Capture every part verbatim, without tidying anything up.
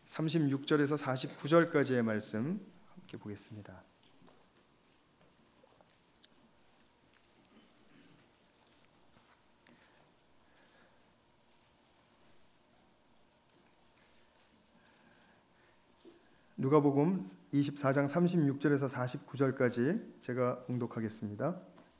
삼십육 절에서 사십구 절까지의 말씀 함께 보겠습니다. 누가복음 이십사 장 삼십육 절에서 사십구 절까지 제가 봉독하겠습니다.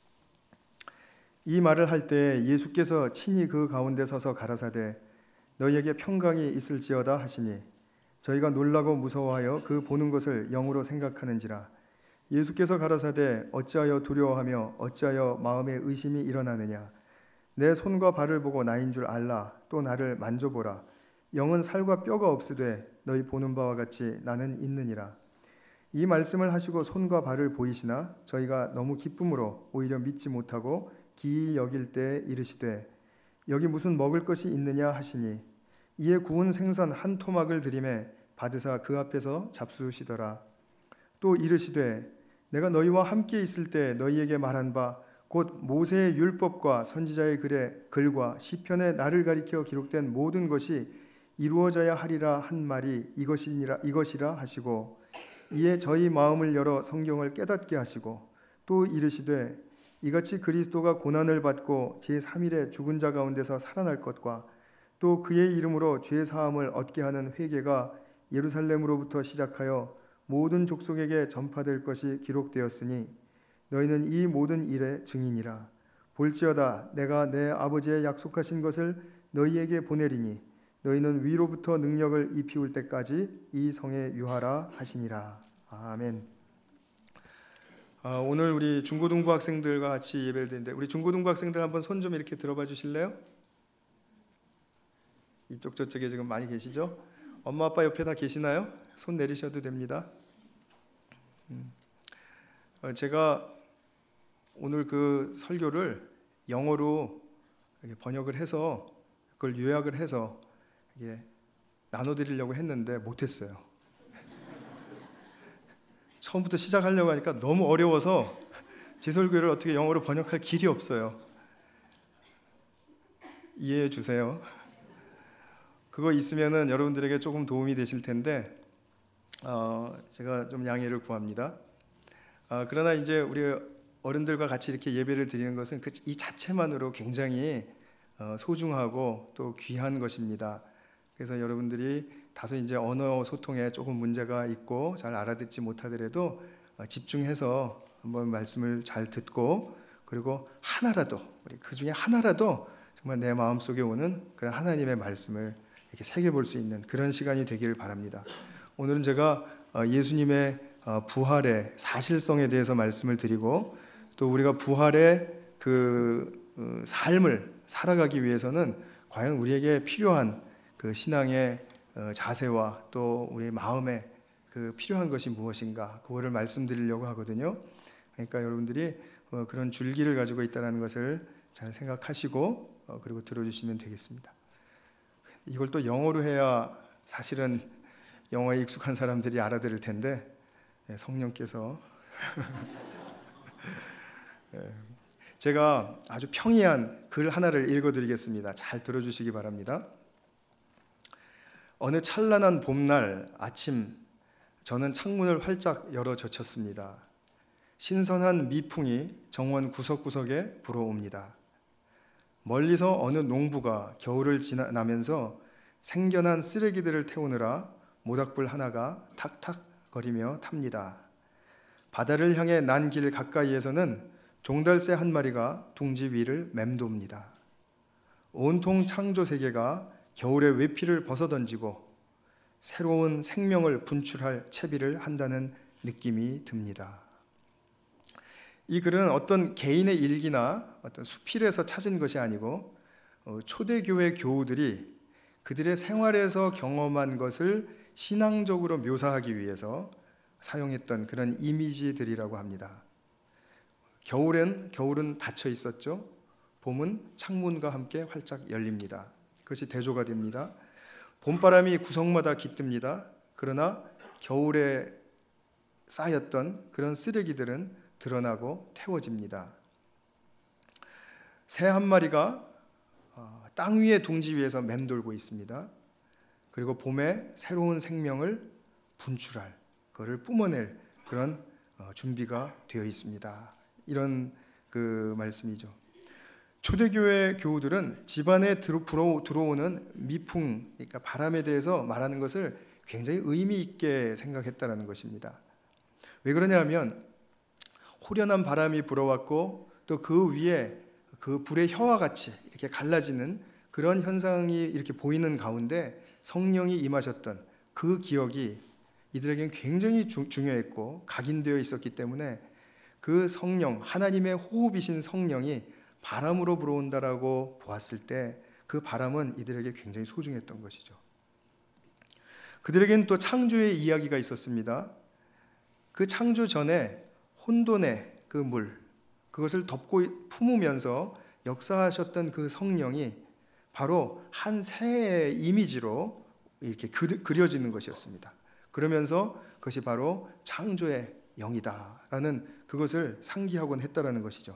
이 말을 할 때 예수께서 친히 그 가운데 서서 가라사대 너희에게 평강이 있을지어다 하시니 저희가 놀라고 무서워하여 그 보는 것을 영으로 생각하는지라. 예수께서 가라사대 어찌하여 두려워하며 어찌하여 마음에 의심이 일어나느냐. 내 손과 발을 보고 나인 줄 알라. 또 나를 만져보라. 영은 살과 뼈가 없으되 너희 보는 바와 같이 나는 있느니라. 이 말씀을 하시고 손과 발을 보이시나 저희가 너무 기쁨으로 오히려 믿지 못하고 기이 여길 때 이르시되 여기 무슨 먹을 것이 있느냐 하시니 이에 구운 생선 한 토막을 드리매 받으사 그 앞에서 잡수시더라. 또 이르시되 내가 너희와 함께 있을 때 너희에게 말한 바 곧 모세의 율법과 선지자의 글에 글과 시편에 나를 가리켜 기록된 모든 것이 이루어져야 하리라 한 말이 이것이니라 이것이라 하시고 이에 저희 마음을 열어 성경을 깨닫게 하시고 또 이르시되 이같이 그리스도가 고난을 받고 제삼 일에 죽은 자 가운데서 살아날 것과 또 그의 이름으로 죄 사함을 얻게 하는 회개가 예루살렘으로부터 시작하여 모든 족속에게 전파될 것이 기록되었으니 너희는 이 모든 일의 증인이라. 볼지어다 내가 내 아버지의 약속하신 것을 너희에게 보내리니 너희는 위로부터 능력을 입히울 때까지 이 성에 유하라 하시니라. 아멘. 아, 오늘 우리 중고등부 학생들과 같이 예배를 드리는데 우리 중고등부 학생들 한번 손 좀 이렇게 들어봐 주실래요? 이쪽 저쪽에 지금 많이 계시죠? 엄마 아빠 옆에다 계시나요? 손 내리셔도 됩니다. 음. 어, 제가 오늘 그 설교를 영어로 이렇게 번역을 해서 그걸 요약을 해서 이게 나눠드리려고 했는데 못했어요. 처음부터 시작하려고 하니까 너무 어려워서 제 설교를 어떻게 영어로 번역할 길이 없어요. 이해해 주세요. 그거 있으면은 여러분들에게 조금 도움이 되실 텐데 어, 제가 좀 양해를 구합니다. 어, 그러나 이제 우리 어른들과 같이 이렇게 예배를 드리는 것은 그 이 자체만으로 굉장히 어, 소중하고 또 귀한 것입니다. 그래서 여러분들이 다소 이제 언어 소통에 조금 문제가 있고 잘 알아듣지 못하더라도 어, 집중해서 한번 말씀을 잘 듣고 그리고 하나라도 우리 그 중에 하나라도 정말 내 마음속에 오는 그런 하나님의 말씀을 이렇게 새겨볼 수 있는 그런 시간이 되기를 바랍니다. 오늘은 제가 예수님의 부활의 사실성에 대해서 말씀을 드리고 또 우리가 부활의 그 삶을 살아가기 위해서는 과연 우리에게 필요한 그 신앙의 자세와 또 우리 마음에 그 필요한 것이 무엇인가 그거를 말씀드리려고 하거든요. 그러니까 여러분들이 그런 줄기를 가지고 있다는 것을 잘 생각하시고 그리고 들어주시면 되겠습니다. 이걸 또 영어로 해야 사실은 영어에 익숙한 사람들이 알아들을 텐데 성령께서 제가 아주 평이한 글 하나를 읽어드리겠습니다. 잘 들어주시기 바랍니다. 어느 찬란한 봄날 아침 저는 창문을 활짝 열어 젖혔습니다. 신선한 미풍이 정원 구석구석에 불어옵니다. 멀리서 어느 농부가 겨울을 지나면서 생겨난 쓰레기들을 태우느라 모닥불 하나가 탁탁 거리며 탑니다. 바다를 향해 난 길 가까이에서는 종달새 한 마리가 둥지 위를 맴돕니다. 온통 창조 세계가 겨울의 외피를 벗어던지고 새로운 생명을 분출할 채비를 한다는 느낌이 듭니다. 이 글은 어떤 개인의 일기나 어떤 수필에서 찾은 것이 아니고 초대교회 교우들이 그들의 생활에서 경험한 것을 신앙적으로 묘사하기 위해서 사용했던 그런 이미지들이라고 합니다. 겨울엔 겨울은 닫혀 있었죠. 봄은 창문과 함께 활짝 열립니다. 그것이 대조가 됩니다. 봄바람이 구석마다 깃듭니다. 그러나 겨울에 쌓였던 그런 쓰레기들은 드러나고 태워집니다. 새 한 마리가 땅 위의 둥지 위에서 맴돌고 있습니다. 그리고 봄에 새로운 생명을 분출할, 그거를 뿜어낼 그런 준비가 되어 있습니다. 이런 그 말씀이죠. 초대교회 교우들은 집안에 들어오는 미풍, 그러니까 바람에 대해서 말하는 것을 굉장히 의미 있게 생각했다는 것입니다. 왜 그러냐면 호련한 바람이 불어왔고 또 그 위에 그 불의 혀와 같이 이렇게 갈라지는 그런 현상이 이렇게 보이는 가운데 성령이 임하셨던 그 기억이 이들에게는 굉장히 주, 중요했고 각인되어 있었기 때문에 그 성령, 하나님의 호흡이신 성령이 바람으로 불어온다라고 보았을 때 그 바람은 이들에게 굉장히 소중했던 것이죠. 그들에게는 또 창조의 이야기가 있었습니다. 그 창조 전에 혼돈의 그 물, 그것을 덮고 품으면서 역사하셨던 그 성령이 바로 한 새의 이미지로 이렇게 그려지는 것이었습니다. 그러면서 그것이 바로 창조의 영이다라는 그것을 상기하곤 했다라는 것이죠.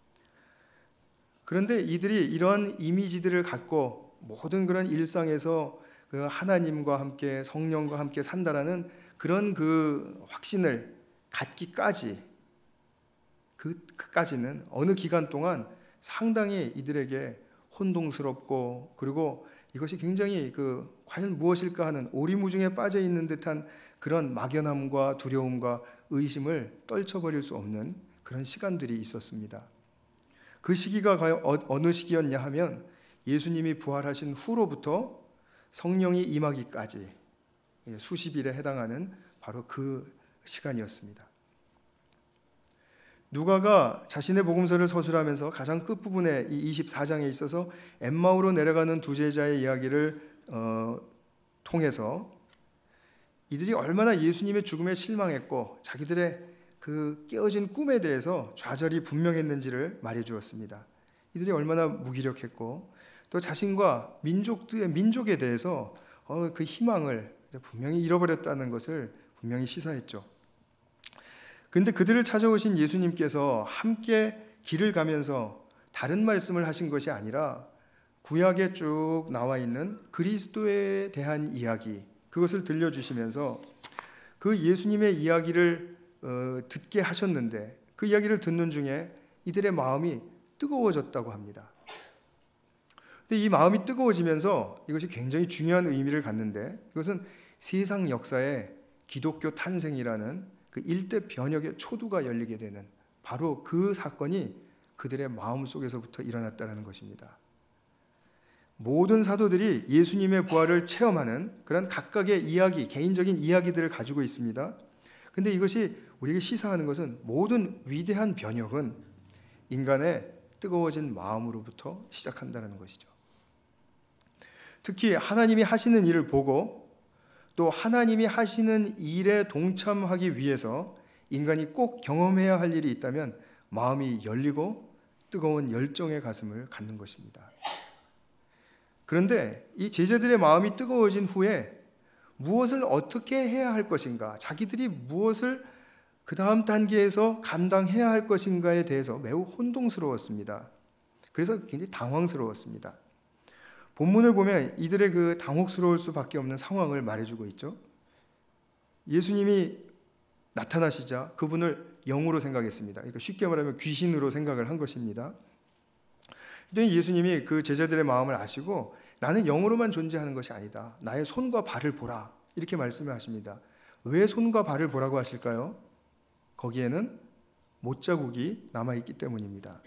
그런데 이들이 이런 이미지들을 갖고 모든 그런 일상에서 그 하나님과 함께 성령과 함께 산다라는 그런 그 확신을 갖기까지 그, 그까지는 어느 기간 동안 상당히 이들에게 혼동스럽고 그리고 이것이 굉장히 그 과연 무엇일까 하는 오리무중에 빠져 있는 듯한 그런 막연함과 두려움과 의심을 떨쳐버릴 수 없는 그런 시간들이 있었습니다. 그 시기가 과연 어느 시기였냐 하면 예수님이 부활하신 후로부터 성령이 임하기까지 수십 일에 해당하는 바로 그 시간이었습니다. 누가가 자신의 복음서를 서술하면서 가장 끝부분에 이 이십사 장에 있어서 엠마오로 내려가는 두 제자의 이야기를 어, 통해서 이들이 얼마나 예수님의 죽음에 실망했고 자기들의 그 깨어진 꿈에 대해서 좌절이 분명했는지를 말해 주었습니다. 이들이 얼마나 무기력했고 또 자신과 민족들의 민족에 대해서 어, 그 희망을 분명히 잃어버렸다는 것을 분명히 시사했죠. 그런데 그들을 찾아오신 예수님께서 함께 길을 가면서 다른 말씀을 하신 것이 아니라 구약에 쭉 나와 있는 그리스도에 대한 이야기, 그것을 들려주시면서 그 예수님의 이야기를 어, 듣게 하셨는데 그 이야기를 듣는 중에 이들의 마음이 뜨거워졌다고 합니다. 근데 이 마음이 뜨거워지면서 이것이 굉장히 중요한 의미를 갖는데 이것은 세상 역사에 기독교 탄생이라는 그 일대 변혁의 초두가 열리게 되는 바로 그 사건이 그들의 마음 속에서부터 일어났다는 것입니다. 모든 사도들이 예수님의 부활을 체험하는 그런 각각의 이야기, 개인적인 이야기들을 가지고 있습니다. 근데 이것이 우리에게 시사하는 것은 모든 위대한 변혁은 인간의 뜨거워진 마음으로부터 시작한다는 것이죠. 특히 하나님이 하시는 일을 보고 또 하나님이 하시는 일에 동참하기 위해서 인간이 꼭 경험해야 할 일이 있다면 마음이 열리고 뜨거운 열정의 가슴을 갖는 것입니다. 그런데 이 제자들의 마음이 뜨거워진 후에 무엇을 어떻게 해야 할 것인가, 자기들이 무엇을 그 다음 단계에서 감당해야 할 것인가에 대해서 매우 혼동스러웠습니다. 그래서 굉장히 당황스러웠습니다. 본문을 보면 이들의 그 당혹스러울 수밖에 없는 상황을 말해주고 있죠. 예수님이 나타나시자 그분을 영으로 생각했습니다. 그러니까 쉽게 말하면 귀신으로 생각을 한 것입니다. 그랬더니 예수님이 그 제자들의 마음을 아시고 나는 영으로만 존재하는 것이 아니다. 나의 손과 발을 보라. 이렇게 말씀을 하십니다. 왜 손과 발을 보라고 하실까요? 거기에는 못자국이 남아있기 때문입니다.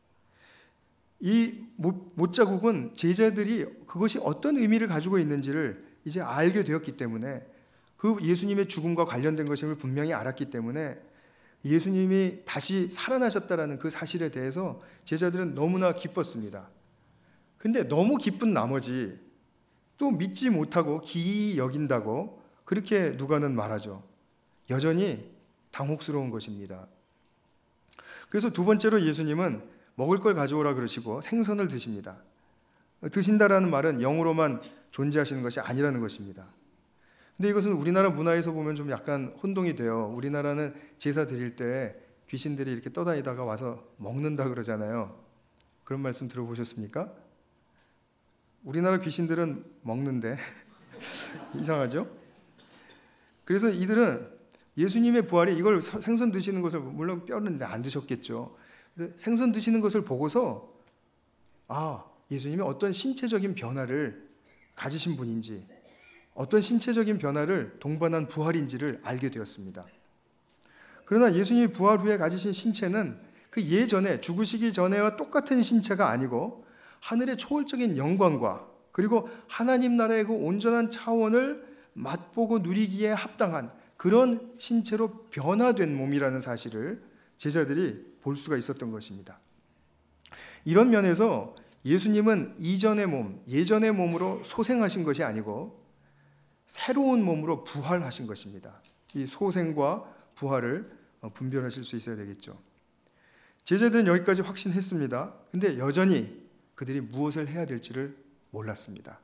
이 못자국은 제자들이 그것이 어떤 의미를 가지고 있는지를 이제 알게 되었기 때문에 그 예수님의 죽음과 관련된 것임을 분명히 알았기 때문에 예수님이 다시 살아나셨다는 그 사실에 대해서 제자들은 너무나 기뻤습니다. 근데 너무 기쁜 나머지 또 믿지 못하고 기이 여긴다고 그렇게 누가는 말하죠. 여전히 당혹스러운 것입니다. 그래서 두 번째로 예수님은 먹을 걸 가져오라 그러시고 생선을 드십니다. 드신다라는 말은 영으로만 존재하시는 것이 아니라는 것입니다. 근데 이것은 우리나라 문화에서 보면 좀 약간 혼동이 돼요. 우리나라는 제사 드릴 때 귀신들이 이렇게 떠다니다가 와서 먹는다 그러잖아요. 그런 말씀 들어보셨습니까? 우리나라 귀신들은 먹는데 이상하죠? 그래서 이들은 예수님의 부활이 이걸 생선 드시는 것을, 물론 뼈는 안 드셨겠죠. 생선 드시는 것을 보고서 아, 예수님이 어떤 신체적인 변화를 가지신 분인지, 어떤 신체적인 변화를 동반한 부활인지를 알게 되었습니다. 그러나 예수님이 부활 후에 가지신 신체는 그 예전에 죽으시기 전에와 똑같은 신체가 아니고 하늘의 초월적인 영광과 그리고 하나님 나라의 그 온전한 차원을 맛보고 누리기에 합당한 그런 신체로 변화된 몸이라는 사실을 제자들이 볼 수가 있었던 것입니다. 이런 면에서 예수님은 이전의 몸, 예전의 몸으로 소생하신 것이 아니고 새로운 몸으로 부활하신 것입니다. 이 소생과 부활을 분별하실 수 있어야 되겠죠. 제자들은 여기까지 확신했습니다. 근데 여전히 그들이 무엇을 해야 될지를 몰랐습니다.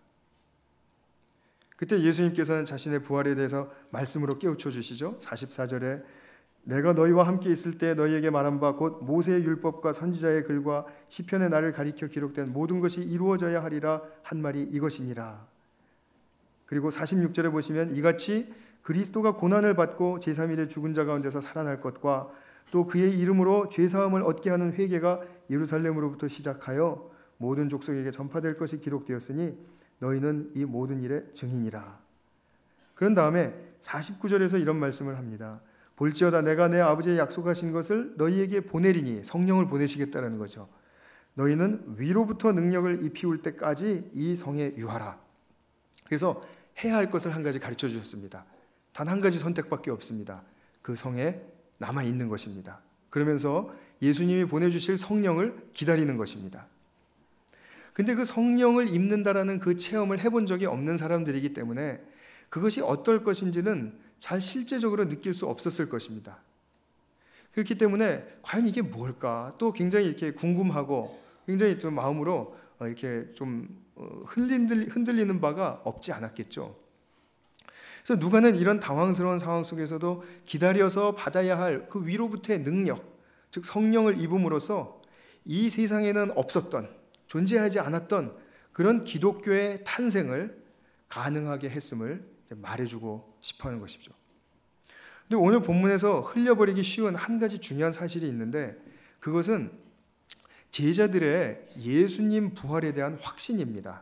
그때 예수님께서는 자신의 부활에 대해서 말씀으로 깨우쳐 주시죠. 사십사 절에 내가 너희와 함께 있을 때 너희에게 말한 바 곧 모세의 율법과 선지자의 글과 시편의 나를 가리켜 기록된 모든 것이 이루어져야 하리라 한 말이 이것이니라. 그리고 사십육 절에 보시면 이같이 그리스도가 고난을 받고 제삼 일에 죽은 자 가운데서 살아날 것과 또 그의 이름으로 죄사함을 얻게 하는 회개가 예루살렘으로부터 시작하여 모든 족속에게 전파될 것이 기록되었으니 너희는 이 모든 일의 증인이라. 그런 다음에 사십구 절에서 이런 말씀을 합니다. 볼지어다 내가 내 아버지의 약속하신 것을 너희에게 보내리니, 성령을 보내시겠다는 거죠. 너희는 위로부터 능력을 입히울 때까지 이 성에 유하라. 그래서 해야 할 것을 한 가지 가르쳐 주셨습니다. 단 한 가지 선택밖에 없습니다. 그 성에 남아 있는 것입니다. 그러면서 예수님이 보내주실 성령을 기다리는 것입니다. 근데 그 성령을 입는다라는 그 체험을 해본 적이 없는 사람들이기 때문에 그것이 어떨 것인지는 잘 실제적으로 느낄 수 없었을 것입니다. 그렇기 때문에 과연 이게 뭘까? 또 굉장히 이렇게 궁금하고 굉장히 좀 마음으로 이렇게 좀 흔들리는 바가 없지 않았겠죠. 그래서 누가는 이런 당황스러운 상황 속에서도 기다려서 받아야 할 그 위로부터의 능력, 즉 성령을 입음으로써 이 세상에는 없었던, 존재하지 않았던 그런 기독교의 탄생을 가능하게 했음을 말해주고 싶어하는 것이죠. 근데 오늘 본문에서 흘려버리기 쉬운 한 가지 중요한 사실이 있는데 그것은 제자들의 예수님 부활에 대한 확신입니다.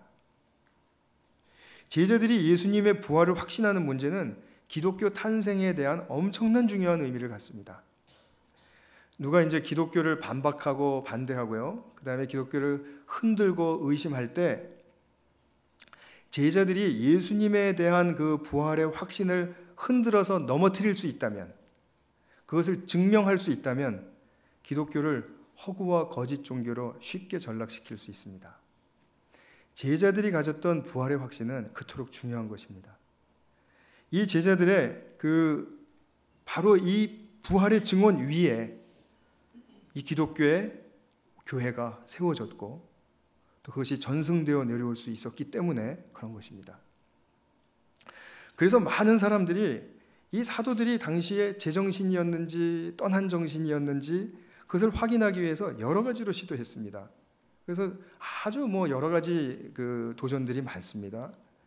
제자들이 예수님의 부활을 확신하는 문제는 기독교 탄생에 대한 엄청난 중요한 의미를 갖습니다. 누가 이제 기독교를 반박하고 반대하고요, 그 다음에 기독교를 흔들고 의심할 때 제자들이 예수님에 대한 그 부활의 확신을 흔들어서 넘어뜨릴 수 있다면, 그것을 증명할 수 있다면 기독교를 허구와 거짓 종교로 쉽게 전락시킬 수 있습니다. 제자들이 가졌던 부활의 확신은 그토록 중요한 것입니다. 이 제자들의 그 바로 이 부활의 증언 위에 이 기독교의 교회가 세워졌고 또 그것이 전승되어 내려올 수 있었기 때문에 그런 것입니다. 그래서 많은 사람들이 이 사도들이 당시에 제정신이었는지 떠난 정신이었는지 그것을 확인하기 위해서 여러 가지로 시도했습니다. 그래서 아주 뭐 여러 가지 그 도전들이 많습니다.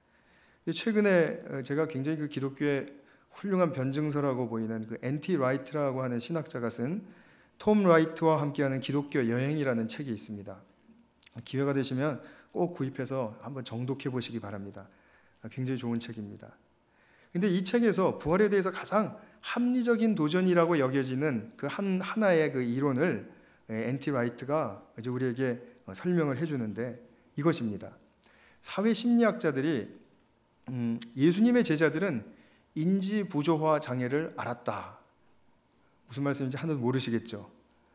최근에 제가 굉장히 그 기독교의 훌륭한 변증서라고 보이는 그 앤티 라이트라고 하는 신학자가 쓴 톰 라이트와 함께하는 기독교 여행이라는 책이 있습니다. 기회가 되시면 꼭 구입해서 한번 정독해 보시기 바랍니다. 굉장히 좋은 책입니다. 근데 이 책에서 부활에 대해서 가장 합리적인 도전이라고 여겨지는 그 한 하나의 그 이론을 앤티 라이트가 이제 우리에게 설명을 해주는데 이것입니다. 사회 심리학자들이 음, 예수님의 제자들은 인지 부조화 장애를 알았다. 무슨 말씀인지 하나도 모르시겠죠.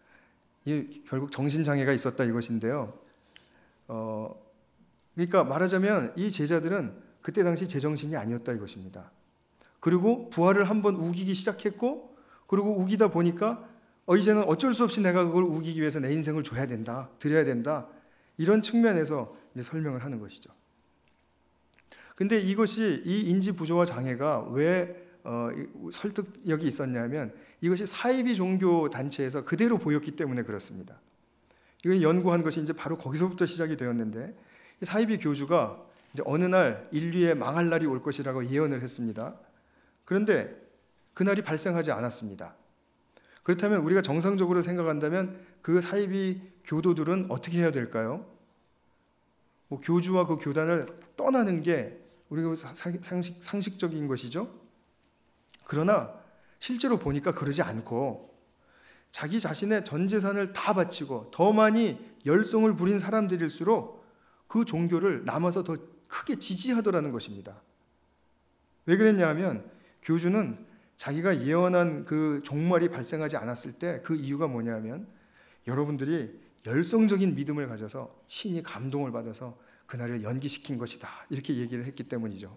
이 결국 정신 장애가 있었다 이것인데요. 어, 그러니까 말하자면 이 제자들은 그때 당시 제정신이 아니었다 이것입니다. 그리고 부활을 한번 우기기 시작했고, 그리고 우기다 보니까 어, 이제는 어쩔 수 없이 내가 그걸 우기기 위해서 내 인생을 줘야 된다, 드려야 된다, 이런 측면에서 이제 설명을 하는 것이죠. 근데 이것이 이 인지 부조화 장애가 왜 어, 설득력이 있었냐면 이것이 사이비 종교 단체에서 그대로 보였기 때문에 그렇습니다. 이걸 연구한 것이 이제 바로 거기서부터 시작이 되었는데 이 사이비 교주가 이제 어느 날 인류의 망할 날이 올 것이라고 예언을 했습니다. 그런데 그날이 발생하지 않았습니다. 그렇다면 우리가 정상적으로 생각한다면 그 사이비 교도들은 어떻게 해야 될까요? 뭐 교주와 그 교단을 떠나는 게 우리가 상식, 상식적인 것이죠. 그러나 실제로 보니까 그러지 않고 자기 자신의 전 재산을 다 바치고 더 많이 열성을 부린 사람들일수록 그 종교를 남아서 더 크게 지지하더라는 것입니다. 왜 그랬냐 하면 교주는 자기가 예언한 그 종말이 발생하지 않았을 때 그 이유가 뭐냐 하면 여러분들이 열성적인 믿음을 가져서 신이 감동을 받아서 그날을 연기시킨 것이다. 이렇게 얘기를 했기 때문이죠.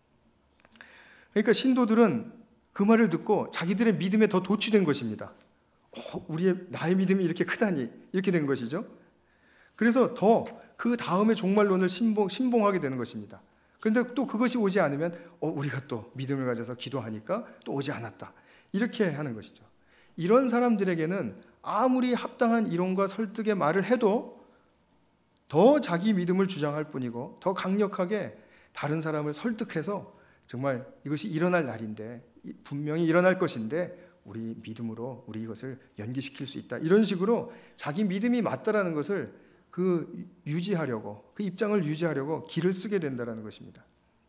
그러니까 신도들은 그 말을 듣고 자기들의 믿음에 더 도취된 것입니다. 어, 우리의 나의 믿음이 이렇게 크다니 이렇게 된 것이죠. 그래서 더 그 다음에 종말론을 신봉, 신봉하게 되는 것입니다. 그런데 또 그것이 오지 않으면 어, 우리가 또 믿음을 가져서 기도하니까 또 오지 않았다. 이렇게 하는 것이죠. 이런 사람들에게는 아무리 합당한 이론과 설득의 말을 해도 더 자기 믿음을 주장할 뿐이고 더 강력하게 다른 사람을 설득해서 정말 이것이 일어날 날인데 분명히 일어날 것인데 우리 믿음으로 우리 이것을 연기시킬 수 있다. 이런 식으로 자기 믿음이 맞다라는 것을 그 유지하려고 그 입장을 유지하려고 길을 쓰게 된다라는 것입니다.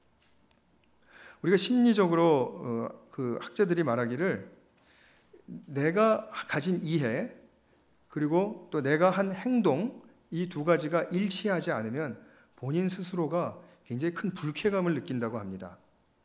우리가 심리적으로 어, 그 학자들이 말하기를 내가 가진 이해 그리고 또 내가 한 행동 이 두 가지가 일치하지 않으면 본인 스스로가 굉장히 큰 불쾌감을 느낀다고 합니다.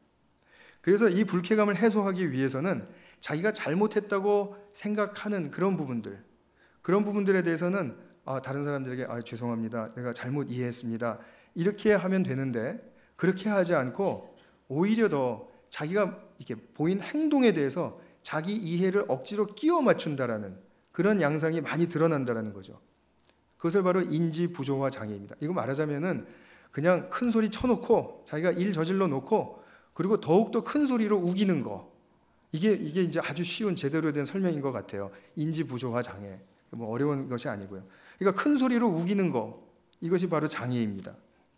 그래서 이 불쾌감을 해소하기 위해서는 자기가 잘못했다고 생각하는 그런 부분들 그런 부분들에 대해서는 아, 다른 사람들에게 아, 죄송합니다. 내가 잘못 이해했습니다. 이렇게 하면 되는데 그렇게 하지 않고 오히려 더 자기가 이렇게 보인 행동에 대해서 자기 이해를 억지로 끼워 맞춘다라는 그런 양상이 많이 드러난다라는 거죠. 그것을 바로 인지 부조화 장애입니다. 이거 말하자면은 그냥 큰 소리 쳐놓고 자기가 일 저질러 놓고 그리고 더욱더 큰 소리로 우기는 거. 이게 이게 이제 아주 쉬운 제대로 된 설명인 것 같아요. 인지 부조화 장애. 뭐 어려운 것이 아니고요. 그러니까 큰 소리로 우기는 거. 이것이 바로 장애입니다.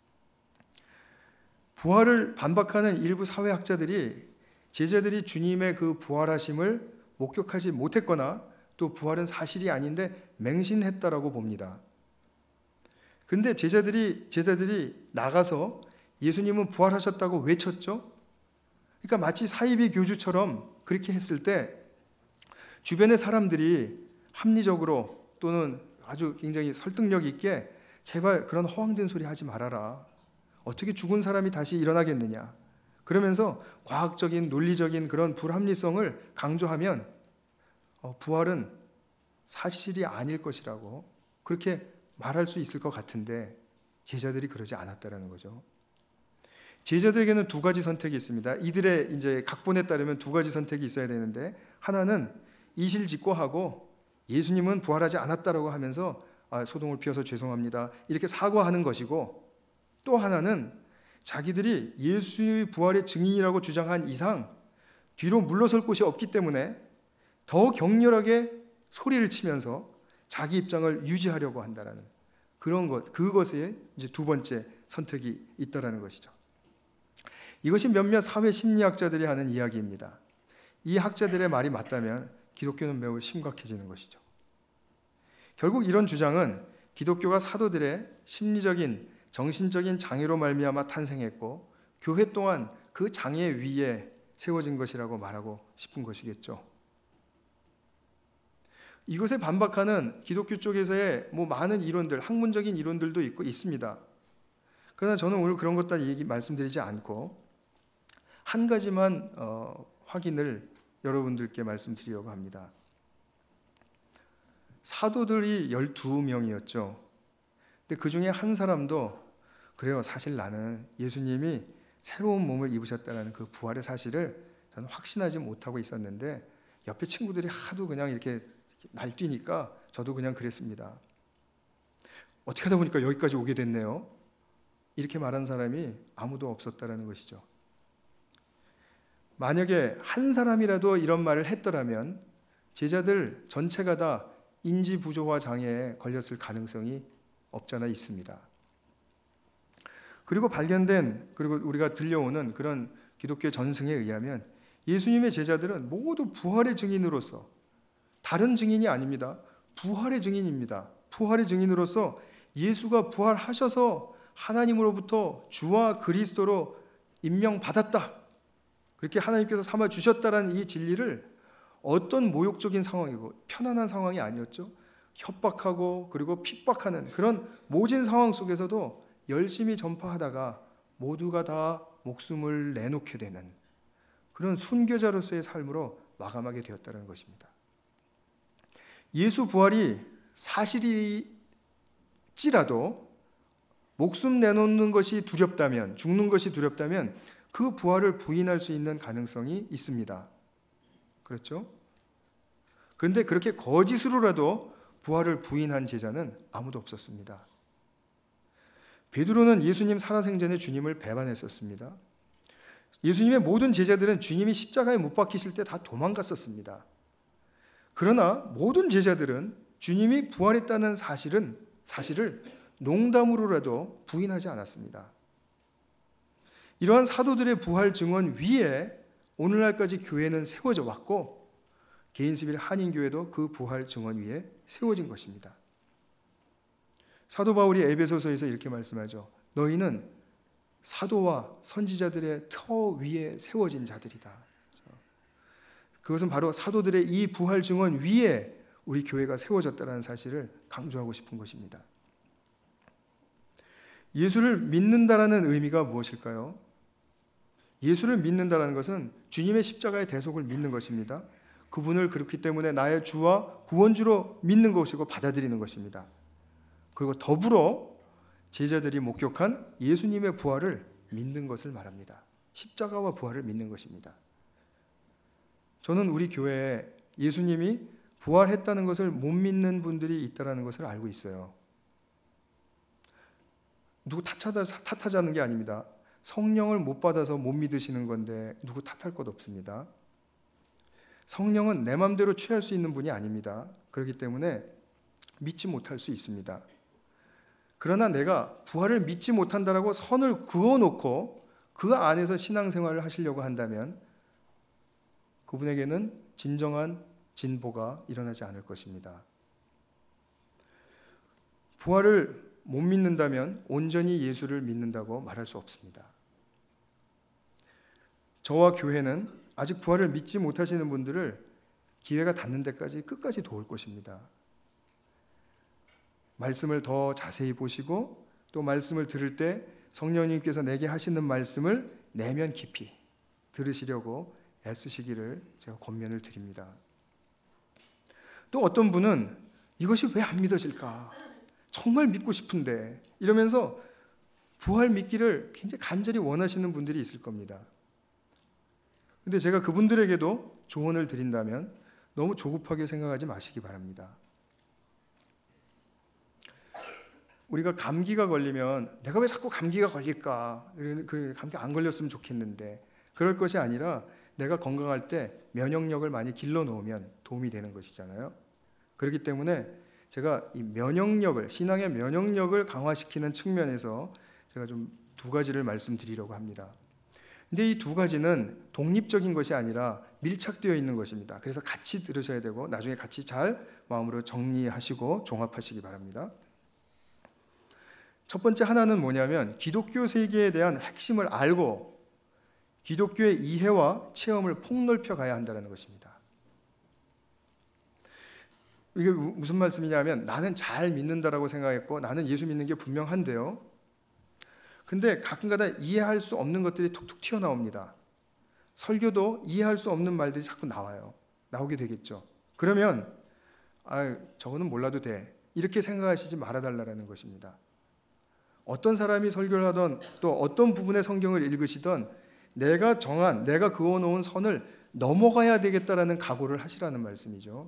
부활을 반박하는 일부 사회학자들이 제자들이 주님의 그 부활하심을 목격하지 못했거나 또 부활은 사실이 아닌데 맹신했다라고 봅니다. 그런데 제자들이 제자들이 나가서 예수님은 부활하셨다고 외쳤죠. 그러니까 마치 사이비 교주처럼 그렇게 했을 때 주변의 사람들이 합리적으로 또는 아주 굉장히 설득력 있게 제발 그런 허황된 소리 하지 말아라. 어떻게 죽은 사람이 다시 일어나겠느냐. 그러면서 과학적인 논리적인 그런 불합리성을 강조하면 어, 부활은 사실이 아닐 것이라고 그렇게 말할 수 있을 것 같은데 제자들이 그러지 않았다라는 거죠. 제자들에게는 두 가지 선택이 있습니다. 이들의 이제 각본에 따르면 두 가지 선택이 있어야 되는데 하나는 이실직고하고 예수님은 부활하지 않았다라고 하면서 아, 소동을 피워서 죄송합니다. 이렇게 사과하는 것이고 또 하나는 자기들이 예수의 부활의 증인이라고 주장한 이상 뒤로 물러설 곳이 없기 때문에 더 격렬하게 소리를 치면서 자기 입장을 유지하려고 한다는 그런 것, 그것에 이제 두 번째 선택이 있다라는 것이죠. 이것이 몇몇 사회 심리학자들이 하는 이야기입니다. 이 학자들의 말이 맞다면 기독교는 매우 심각해지는 것이죠. 결국 이런 주장은 기독교가 사도들의 심리적인 정신적인 장애로 말미암아 탄생했고 교회 또한 그 장애 위에 세워진 것이라고 말하고 싶은 것이겠죠. 이것에 반박하는 기독교 쪽에서의 뭐 많은 이론들, 학문적인 이론들도 있고 있습니다. 그러나 저는 오늘 그런 것들 얘기 말씀드리지 않고 한 가지만 어, 확인을 여러분들께 말씀드리려고 합니다. 사도들이 열두 명이었죠. 근데 그 중에 한 사람도 그래요. 사실 나는 예수님이 새로운 몸을 입으셨다는 그 부활의 사실을 저는 확신하지 못하고 있었는데 옆에 친구들이 하도 그냥 이렇게 날뛰니까 저도 그냥 그랬습니다. 어떻게 하다 보니까 여기까지 오게 됐네요. 이렇게 말한 사람이 아무도 없었다라는 것이죠. 만약에 한 사람이라도 이런 말을 했더라면 제자들 전체가 다 인지 부조화 장애에 걸렸을 가능성이 없잖아 있습니다. 그리고 발견된, 그리고 우리가 들려오는 그런 기독교 전승에 의하면 예수님의 제자들은 모두 부활의 증인으로서, 다른 증인이 아닙니다. 부활의 증인입니다. 부활의 증인으로서 예수가 부활하셔서 하나님으로부터 주와 그리스도로 임명받았다, 그렇게 하나님께서 삼아 주셨다라는 이 진리를 어떤 모욕적인 상황이고 편안한 상황이 아니었죠. 협박하고 그리고 핍박하는 그런 모진 상황 속에서도 열심히 전파하다가 모두가 다 목숨을 내놓게 되는 그런 순교자로서의 삶으로 마감하게 되었다는 것입니다. 예수 부활이 사실일지라도 목숨 내놓는 것이 두렵다면, 죽는 것이 두렵다면 그 부활을 부인할 수 있는 가능성이 있습니다. 그렇죠? 그런데 그렇게 거짓으로라도 부활을 부인한 제자는 아무도 없었습니다. 베드로는 예수님 살아생전에 주님을 배반했었습니다. 예수님의 모든 제자들은 주님이 십자가에 못 박히실 때 다 도망갔었습니다. 그러나 모든 제자들은 주님이 부활했다는 사실은, 사실을 농담으로라도 부인하지 않았습니다. 이러한 사도들의 부활 증언 위에 오늘날까지 교회는 세워져 왔고 개인스빌 한인교회도 그 부활 증언 위에 세워진 것입니다. 사도 바울이 에베소서에서 이렇게 말씀하죠. 너희는 사도와 선지자들의 터 위에 세워진 자들이다. 그것은 바로 사도들의 이 부활 증언 위에 우리 교회가 세워졌다는 사실을 강조하고 싶은 것입니다. 예수를 믿는다라는 의미가 무엇일까요? 예수를 믿는다라는 것은 주님의 십자가의 대속을 믿는 것입니다. 그분을 그렇기 때문에 나의 주와 구원주로 믿는 것이고 받아들이는 것입니다. 그리고 더불어 제자들이 목격한 예수님의 부활을 믿는 것을 말합니다. 십자가와 부활을 믿는 것입니다. 저는 우리 교회에 예수님이 부활했다는 것을 못 믿는 분들이 있다는 것을 알고 있어요. 누구 탓하자, 탓하자는 게 아닙니다. 성령을 못 받아서 못 믿으시는 건데 누구 탓할 것 없습니다. 성령은 내 마음대로 취할 수 있는 분이 아닙니다. 그렇기 때문에 믿지 못할 수 있습니다. 그러나 내가 부활을 믿지 못한다라고 선을 그어놓고 그 안에서 신앙생활을 하시려고 한다면 그분에게는 진정한 진보가 일어나지 않을 것입니다. 부활을 못 믿는다면 온전히 예수를 믿는다고 말할 수 없습니다. 저와 교회는 아직 부활을 믿지 못하시는 분들을 기회가 닿는 데까지 끝까지 도울 것입니다. 말씀을 더 자세히 보시고 또 말씀을 들을 때 성령님께서 내게 하시는 말씀을 내면 깊이 들으시려고 애쓰시기를 제가 권면을 드립니다. 또 어떤 분은 이것이 왜 안 믿어질까? 정말 믿고 싶은데 이러면서 부활 믿기를 굉장히 간절히 원하시는 분들이 있을 겁니다. 근데 제가 그분들에게도 조언을 드린다면 너무 조급하게 생각하지 마시기 바랍니다. 우리가 감기가 걸리면 내가 왜 자꾸 감기가 걸릴까? 그 감기 안 걸렸으면 좋겠는데 그럴 것이 아니라 내가 건강할 때 면역력을 많이 길러 놓으면 도움이 되는 것이잖아요. 그렇기 때문에 제가 이 면역력을, 신앙의 면역력을 강화시키는 측면에서 제가 좀 두 가지를 말씀드리려고 합니다. 근데 이 두 가지는 독립적인 것이 아니라 밀착되어 있는 것입니다. 그래서 같이 들으셔야 되고 나중에 같이 잘 마음으로 정리하시고 종합하시기 바랍니다. 첫 번째 하나는 뭐냐면 기독교 세계에 대한 핵심을 알고 기독교의 이해와 체험을 폭넓혀 가야 한다는 것입니다. 이게 무슨 말씀이냐면 나는 잘 믿는다라고 생각했고 나는 예수 믿는 게 분명한데요. 근데 가끔가다 이해할 수 없는 것들이 툭툭 튀어나옵니다. 설교도 이해할 수 없는 말들이 자꾸 나와요. 나오게 되겠죠. 그러면 아, 저거는 몰라도 돼. 이렇게 생각하시지 말아달라는 것입니다. 어떤 사람이 설교를 하던 또 어떤 부분의 성경을 읽으시던 내가 정한, 내가 그어놓은 선을 넘어가야 되겠다라는 각오를 하시라는 말씀이죠.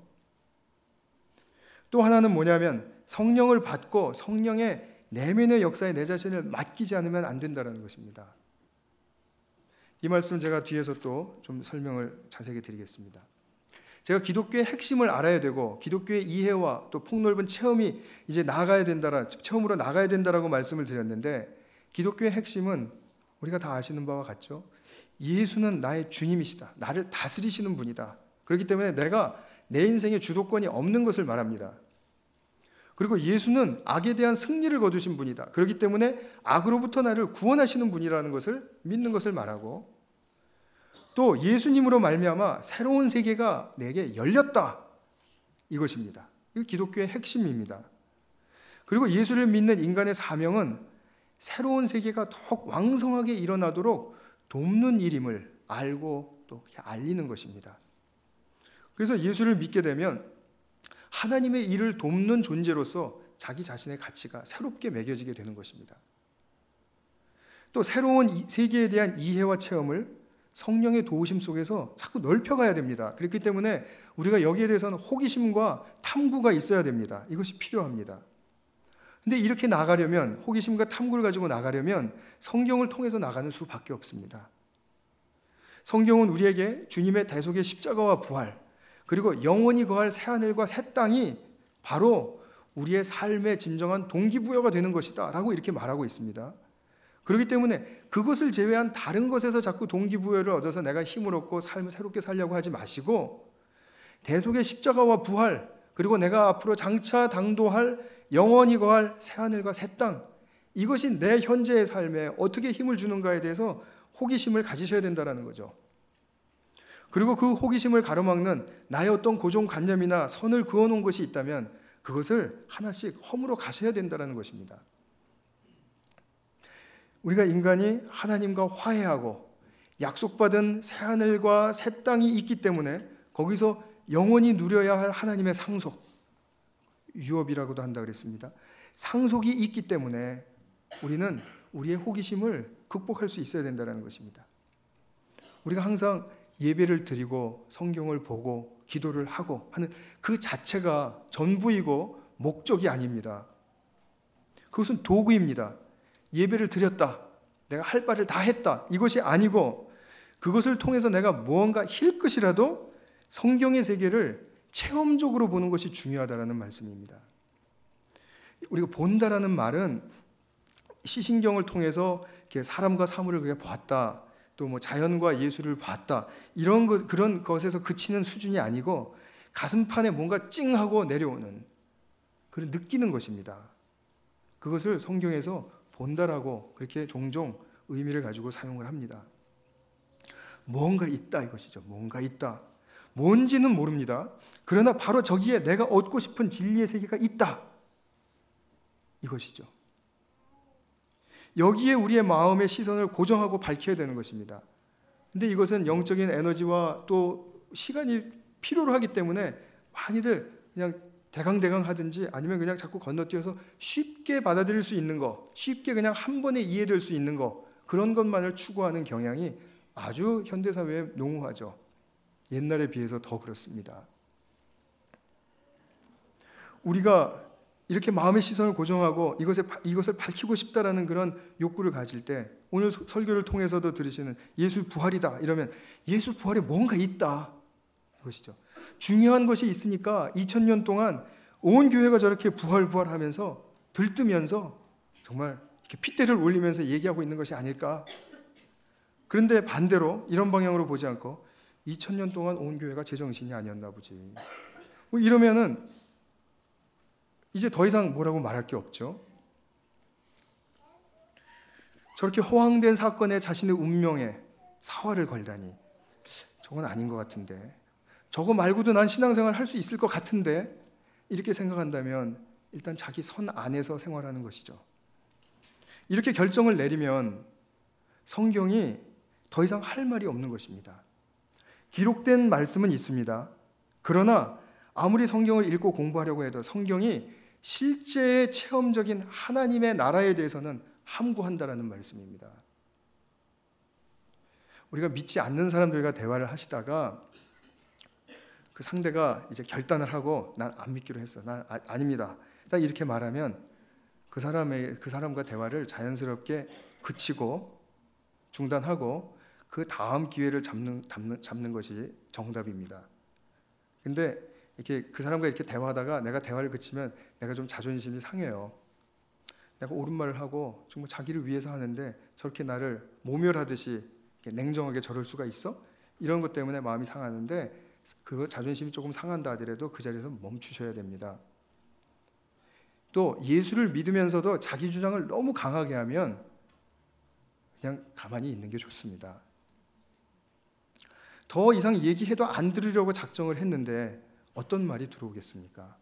또 하나는 뭐냐면 성령을 받고 성령의 내면의 역사에 내 자신을 맡기지 않으면 안 된다는 것입니다. 이 말씀 제가 뒤에서 또 좀 설명을 자세히 드리겠습니다. 제가 기독교의 핵심을 알아야 되고 기독교의 이해와 또 폭넓은 체험이 이제 나가야 된다라, 체험으로 나가야 된다라고 말씀을 드렸는데 기독교의 핵심은 우리가 다 아시는 바와 같죠. 예수는 나의 주님이시다. 나를 다스리시는 분이다. 그렇기 때문에 내가 내 인생의 주도권이 없는 것을 말합니다. 그리고 예수는 악에 대한 승리를 거두신 분이다. 그렇기 때문에 악으로부터 나를 구원하시는 분이라는 것을 믿는 것을 말하고, 또 예수님으로 말미암아 새로운 세계가 내게 열렸다. 이것입니다. 이거 기독교의 핵심입니다. 그리고 예수를 믿는 인간의 사명은 새로운 세계가 더욱 왕성하게 일어나도록 돕는 일임을 알고 또 알리는 것입니다. 그래서 예수를 믿게 되면 하나님의 일을 돕는 존재로서 자기 자신의 가치가 새롭게 매겨지게 되는 것입니다. 또 새로운 세계에 대한 이해와 체험을 성령의 도우심 속에서 자꾸 넓혀가야 됩니다. 그렇기 때문에 우리가 여기에 대해서는 호기심과 탐구가 있어야 됩니다. 이것이 필요합니다. 근데 이렇게 나가려면, 호기심과 탐구를 가지고 나가려면 성경을 통해서 나가는 수밖에 없습니다. 성경은 우리에게 주님의 대속의 십자가와 부활, 그리고 영원히 거할 새하늘과 새 땅이 바로 우리의 삶의 진정한 동기부여가 되는 것이다 라고 이렇게 말하고 있습니다. 그렇기 때문에 그것을 제외한 다른 것에서 자꾸 동기부여를 얻어서 내가 힘을 얻고 삶을 새롭게 살려고 하지 마시고, 대속의 십자가와 부활, 그리고 내가 앞으로 장차 당도할 영원히 거할 새하늘과 새 땅, 이것이 내 현재의 삶에 어떻게 힘을 주는가에 대해서 호기심을 가지셔야 된다는 거죠. 그리고 그 호기심을 가로막는 나의 어떤 고정관념이나 선을 그어놓은 것이 있다면 그것을 하나씩 허물어 가셔야 된다는 것입니다. 우리가 인간이 하나님과 화해하고 약속받은 새하늘과 새 땅이 있기 때문에 거기서 영원히 누려야 할 하나님의 상속, 유업이라고도 한다 그랬습니다. 상속이 있기 때문에 우리는 우리의 호기심을 극복할 수 있어야 된다는 것입니다. 우리가 항상 예배를 드리고 성경을 보고 기도를 하고 하는 그 자체가 전부이고 목적이 아닙니다. 그것은 도구입니다. 예배를 드렸다, 내가 할 바를 다 했다, 이것이 아니고 그것을 통해서 내가 무언가 힐 것이라도 성경의 세계를 체험적으로 보는 것이 중요하다는 말씀입니다. 우리가 본다라는 말은 시신경을 통해서 사람과 사물을 그냥 봤다, 또 뭐 자연과 예술을 봤다, 이런 것, 그런 것에서 그치는 수준이 아니고 가슴판에 뭔가 찡하고 내려오는, 그런 느끼는 것입니다. 그것을 성경에서 본다라고 그렇게 종종 의미를 가지고 사용을 합니다. 뭔가 있다 이것이죠. 뭔가 있다. 뭔지는 모릅니다. 그러나 바로 저기에 내가 얻고 싶은 진리의 세계가 있다, 이것이죠. 여기에 우리의 마음의 시선을 고정하고 밝혀야 되는 것입니다. 근데 이것은 영적인 에너지와 또 시간이 필요로 하기 때문에 많이들 그냥 대강대강 하든지 아니면 그냥 자꾸 건너뛰어서 쉽게 받아들일 수 있는 거, 쉽게 그냥 한 번에 이해될 수 있는 거, 그런 것만을 추구하는 경향이 아주 현대사회에 농후하죠. 옛날에 비해서 더 그렇습니다. 우리가 이렇게 마음의 시선을 고정하고 이것에, 이것을 밝히고 싶다라는 그런 욕구를 가질 때, 오늘 설교를 통해서도 들으시는 예수 부활이다 이러면 예수 부활에 뭔가 있다 이것이죠. 중요한 것이 있으니까 이천 년 동안 온 교회가 저렇게 부활 부활 하면서 들뜨면서 정말 이렇게 핏대를 올리면서 얘기하고 있는 것이 아닐까. 그런데 반대로 이런 방향으로 보지 않고 이천 년 동안 온 교회가 제정신이 아니었나 보지, 뭐 이러면은 이제 더 이상 뭐라고 말할 게 없죠. 저렇게 허황된 사건에 자신의 운명에 사활을 걸다니, 저건 아닌 것 같은데, 저거 말고도 난 신앙생활 할 수 있을 것 같은데, 이렇게 생각한다면 일단 자기 선 안에서 생활하는 것이죠. 이렇게 결정을 내리면 성경이 더 이상 할 말이 없는 것입니다. 기록된 말씀은 있습니다. 그러나 아무리 성경을 읽고 공부하려고 해도 성경이 실제의 체험적인 하나님의 나라에 대해서는 함구한다라는 말씀입니다. 우리가 믿지 않는 사람들과 대화를 하시다가 그 상대가 이제 결단을 하고 난 안 믿기로 했어, 난 아, 아닙니다, 딱 이렇게 말하면 그 사람의 그 사람과 대화를 자연스럽게 그치고 중단하고 그 다음 기회를 잡는 잡는 잡는 것이 정답입니다. 근데 이렇게 그 사람과 이렇게 대화하다가 내가 대화를 그치면 내가 좀 자존심이 상해요. 내가 옳은 말을 하고 정말 자기를 위해서 하는데 저렇게 나를 모멸하듯이 냉정하게 저럴 수가 있어? 이런 것 때문에 마음이 상하는데 그 자존심이 조금 상한다 하더라도 그 자리에서 멈추셔야 됩니다. 또 예수를 믿으면서도 자기 주장을 너무 강하게 하면 그냥 가만히 있는 게 좋습니다. 더 이상 얘기해도 안 들으려고 작정을 했는데 어떤 말이 들어오겠습니까?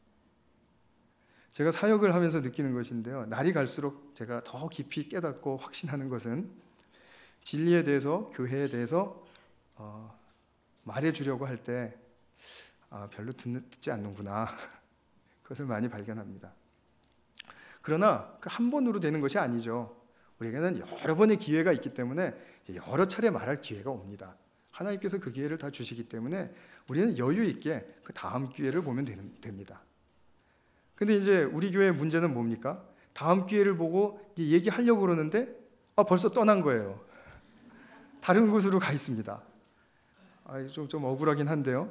제가 사역을 하면서 느끼는 것인데요. 날이 갈수록 제가 더 깊이 깨닫고 확신하는 것은 진리에 대해서, 교회에 대해서 어, 말해주려고 할 때 아, 별로 듣는, 듣지 않는구나. 그것을 많이 발견합니다. 그러나 그 한 번으로 되는 것이 아니죠. 우리에게는 여러 번의 기회가 있기 때문에 여러 차례 말할 기회가 옵니다. 하나님께서 그 기회를 다 주시기 때문에 우리는 여유 있게 그 다음 기회를 보면 되는, 됩니다. 근데 이제 우리 교회의 문제는 뭡니까? 다음 기회를 보고 이제 얘기하려고 그러는데 아, 벌써 떠난 거예요. 다른 곳으로 가 있습니다. 아, 좀, 좀 억울하긴 한데요.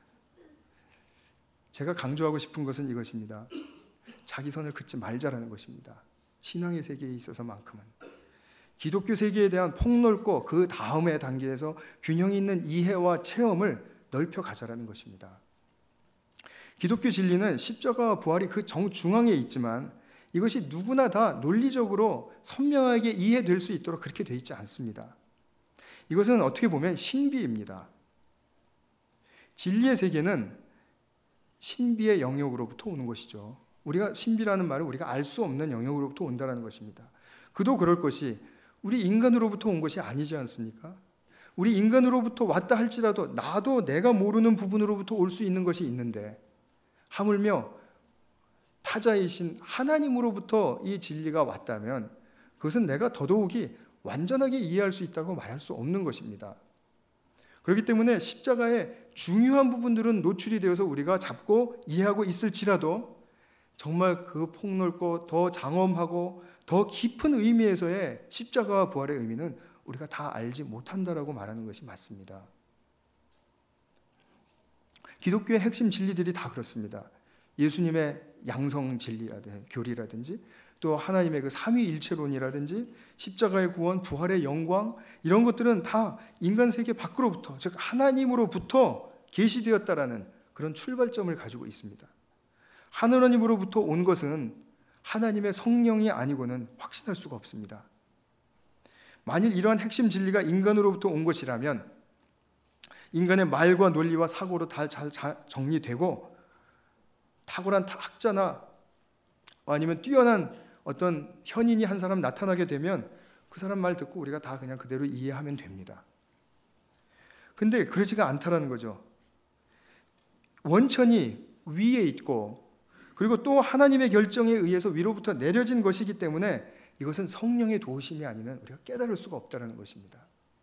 제가 강조하고 싶은 것은 이것입니다. 자기 선을 긋지 말자라는 것입니다. 신앙의 세계에 있어서만큼은. 기독교 세계에 대한 폭넓고 그 다음의 단계에서 균형 있는 이해와 체험을 넓혀 가자라는 것입니다. 기독교 진리는 십자가와 부활이 그 정중앙에 있지만 이것이 누구나 다 논리적으로 선명하게 이해될 수 있도록 그렇게 되어 있지 않습니다. 이것은 어떻게 보면 신비입니다. 진리의 세계는 신비의 영역으로부터 오는 것이죠. 우리가 신비라는 말은 우리가 알 수 없는 영역으로부터 온다는 것입니다. 그도 그럴 것이 우리 인간으로부터 온 것이 아니지 않습니까? 우리 인간으로부터 왔다 할지라도 나도 내가 모르는 부분으로부터 올 수 있는 것이 있는데 하물며 타자이신 하나님으로부터 이 진리가 왔다면 그것은 내가 더더욱이 완전하게 이해할 수 있다고 말할 수 없는 것입니다. 그렇기 때문에 십자가의 중요한 부분들은 노출이 되어서 우리가 잡고 이해하고 있을지라도 정말 그 폭넓고 더 장엄하고 더 깊은 의미에서의 십자가와 부활의 의미는 우리가 다 알지 못한다라고 말하는 것이 맞습니다. 기독교의 핵심 진리들이 다 그렇습니다. 예수님의 양성 진리라든지 교리라든지 또 하나님의 그 삼위일체론이라든지 십자가의 구원, 부활의 영광 이런 것들은 다 인간 세계 밖으로부터 즉 하나님으로부터 계시되었다라는 그런 출발점을 가지고 있습니다. 하나님으로부터 온 것은 하나님의 성령이 아니고는 확신할 수가 없습니다. 만일 이러한 핵심 진리가 인간으로부터 온 것이라면 인간의 말과 논리와 사고로 다 잘 정리되고 탁월한 학자나 아니면 뛰어난 어떤 현인이 한 사람 나타나게 되면 그 사람 말 듣고 우리가 다 그냥 그대로 이해하면 됩니다. 근데 그러지가 않다라는 거죠. 원천이 위에 있고 그리고 또 하나님의 결정에 의해서 위로부터 내려진 것이기 때문에 이것은 성령의 도우심이 아니면 우리가 깨달을 수가 없다는 것입니다.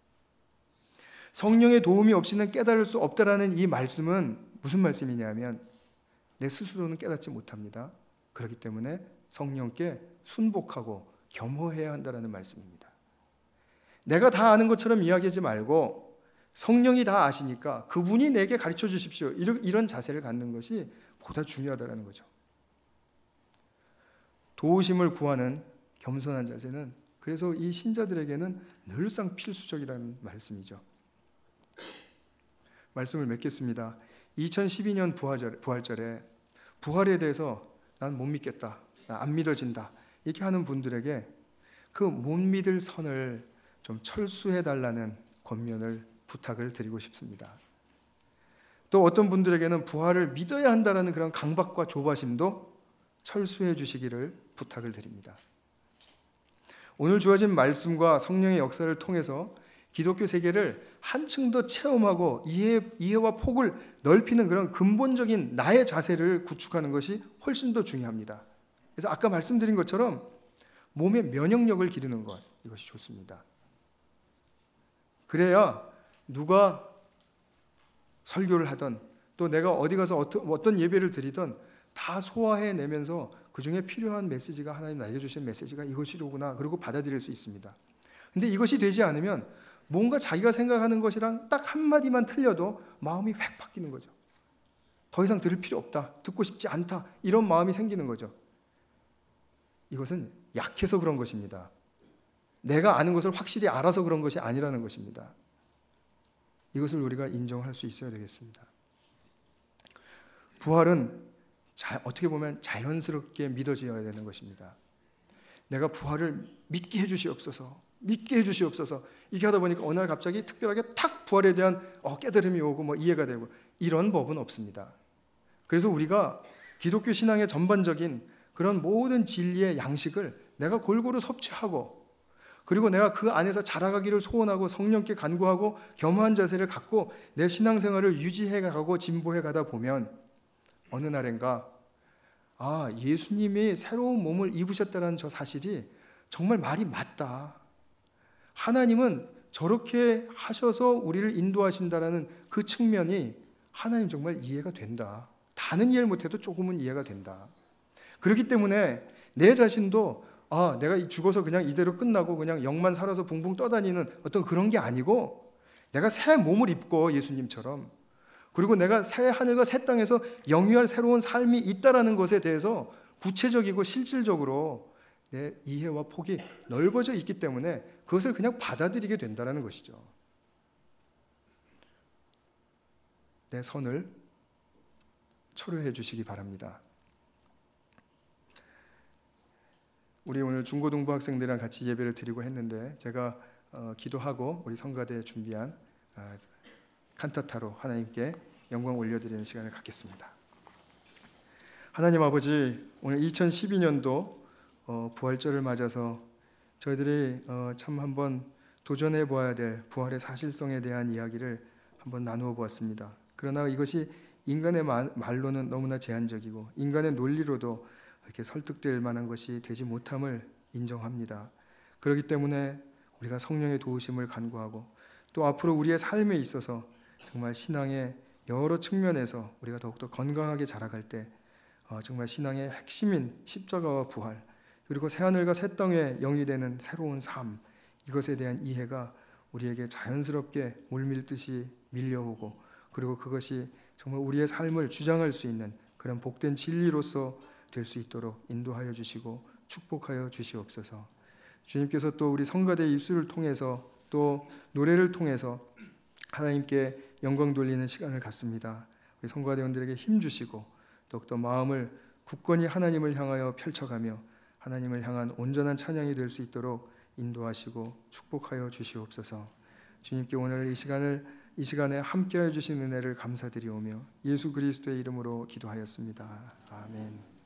성령의 도움이 없이는 깨달을 수 없다라는 이 말씀은 무슨 말씀이냐면 내 스스로는 깨닫지 못합니다. 그렇기 때문에 성령께 순복하고 겸허해야 한다는 말씀입니다. 내가 다 아는 것처럼 이야기하지 말고 성령이 다 아시니까 그분이 내게 가르쳐 주십시오. 이런 자세를 갖는 것이 보다 중요하다는 거죠. 도우심을 구하는 겸손한 자세는 그래서 이 신자들에게는 늘상 필수적이라는 말씀이죠. 말씀을 맺겠습니다. 이천십이 년 부활절, 부활절에 부활에 대해서 난 못 믿겠다, 난 안 믿어진다 이렇게 하는 분들에게 그 못 믿을 선을 좀 철수해달라는 권면을 부탁을 드리고 싶습니다. 또 어떤 분들에게는 부활을 믿어야 한다는 그런 강박과 조바심도 철수해 주시기를 부탁을 드립니다. 오늘 주어진 말씀과 성령의 역사를 통해서 기독교 세계를 한층 더 체험하고 이해, 이해와 폭을 넓히는 그런 근본적인 나의 자세를 구축하는 것이 훨씬 더 중요합니다. 그래서 아까 말씀드린 것처럼 몸의 면역력을 기르는 것, 이것이 좋습니다. 그래야 누가 설교를 하던 또 내가 어디 가서 어떤 예배를 드리던 다 소화해내면서 그 중에 필요한 메시지가 하나님 나에게 주신 메시지가 이것이로구나 그리고 받아들일 수 있습니다. 근데 이것이 되지 않으면 뭔가 자기가 생각하는 것이랑 딱 한마디만 틀려도 마음이 획 바뀌는 거죠. 더 이상 들을 필요 없다, 듣고 싶지 않다 이런 마음이 생기는 거죠. 이것은 약해서 그런 것입니다. 내가 아는 것을 확실히 알아서 그런 것이 아니라는 것입니다. 이것을 우리가 인정할 수 있어야 되겠습니다. 부활은 자, 어떻게 보면 자연스럽게 믿어져야 되는 것입니다. 내가 부활을 믿게 해주시옵소서, 믿게 해주시옵소서. 이렇게 하다 보니까 어느 날 갑자기 특별하게 탁 부활에 대한 어, 깨달음이 오고 뭐 이해가 되고, 이런 법은 없습니다. 그래서 우리가 기독교 신앙의 전반적인 그런 모든 진리의 양식을 내가 골고루 섭취하고, 그리고 내가 그 안에서 자라가기를 소원하고 성령께 간구하고 겸허한 자세를 갖고 내 신앙생활을 유지해 가고 진보해 가다 보면 어느 날인가 아, 예수님이 새로운 몸을 입으셨다는 저 사실이 정말 말이 맞다. 하나님은 저렇게 하셔서 우리를 인도하신다라는 그 측면이 하나님 정말 이해가 된다. 다는 이해를 못해도 조금은 이해가 된다. 그렇기 때문에 내 자신도 아, 내가 죽어서 그냥 이대로 끝나고 그냥 영만 살아서 붕붕 떠다니는 어떤 그런 게 아니고, 내가 새 몸을 입고 예수님처럼, 그리고 내가 새 하늘과 새 땅에서 영위할 새로운 삶이 있다라는 것에 대해서 구체적이고 실질적으로 내 이해와 폭이 넓어져 있기 때문에 그것을 그냥 받아들이게 된다는 것이죠. 내 선을 철회해 주시기 바랍니다. 우리 오늘 중고등부 학생들이랑 같이 예배를 드리고 했는데, 제가 어, 기도하고 우리 성가대에 준비한 어, 칸타타로 하나님께 영광 올려드리는 시간을 갖겠습니다. 하나님 아버지, 오늘 이천십이 년도 어, 부활절을 맞아서 저희들이 어, 참 한번 도전해 보아야 될 부활의 사실성에 대한 이야기를 한번 나누어 보았습니다. 그러나 이것이 인간의 말, 말로는 너무나 제한적이고 인간의 논리로도 이렇게 설득될 만한 것이 되지 못함을 인정합니다. 그렇기 때문에 우리가 성령의 도우심을 간구하고, 또 앞으로 우리의 삶에 있어서 정말 신앙의 여러 측면에서 우리가 더욱더 건강하게 자라갈 때 어, 정말 신앙의 핵심인 십자가와 부활, 그리고 새하늘과 새 땅에 영이 되는 새로운 삶, 이것에 대한 이해가 우리에게 자연스럽게 물밀듯이 밀려오고, 그리고 그것이 정말 우리의 삶을 주장할 수 있는 그런 복된 진리로서 될 수 있도록 인도하여 주시고 축복하여 주시옵소서. 주님께서 또 우리 성가대 입술을 통해서 또 노래를 통해서 하나님께 영광 돌리는 시간을 갖습니다. 우리 성가대원들에게 힘 주시고 더욱더 마음을 굳건히 하나님을 향하여 펼쳐가며 하나님을 향한 온전한 찬양이 될 수 있도록 인도하시고 축복하여 주시옵소서. 주님께 오늘 이 시간을 이 시간에 함께하여 주신 은혜를 감사드리오며 예수 그리스도의 이름으로 기도하였습니다. 아멘.